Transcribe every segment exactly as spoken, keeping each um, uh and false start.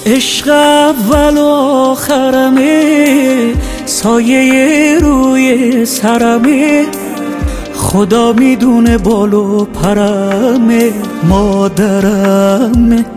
عشق اول و آخرمه، سایه روی سرمه، خدا میدونه بال و پرمه، مادرمه.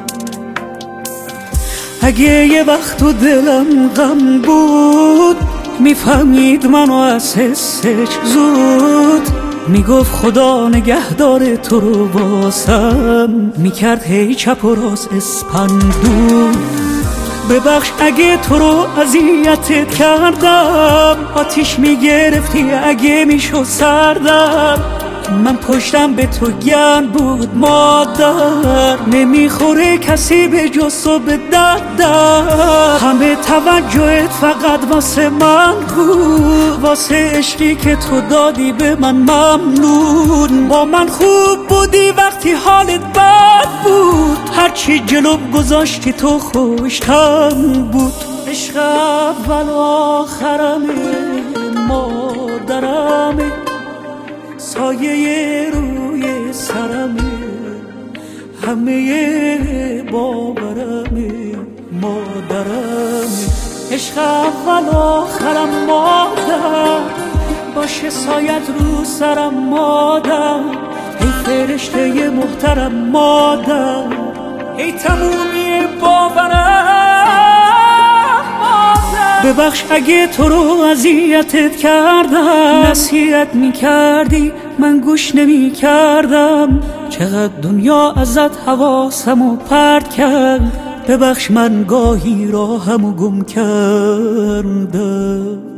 اگه یه وقت تو دلم غم بود، میفهمید منو از حسش زود، میگفت خدا نگهدار تو رو واسم، میکرد هی چپ و راست اسپندو. ببخش اگه تو رو اذیتت کردم، آتیش میگرفتی اگه میشد سردم، من پشتم به تو گرم بود مادر، نمیخوره کسی به جز تو به دردم، همه توجهت فقط واسه من بود، واسه عشقی که تو دادی به من ممنون. با من خوب بودی وقتی حالت بد بود، هرچی جلوم گذاشتی تو خوشتم بود. عشق اول و آخرمه، مادرمه، سایه روی سرمه، همه باورمه، مادرمه. عشق اول آخرم مادر، باشه سایت رو سرم مادر، ای فرشته محترم مادر، ای تمومی باورم. ببخش اگه تو رو اذیتت کردم، نصیحت میکردی من گوش نمیکردم، چقدر دنیا ازت حواسمو پرت کرد، ببخش من گاهی راهمو گم کردم.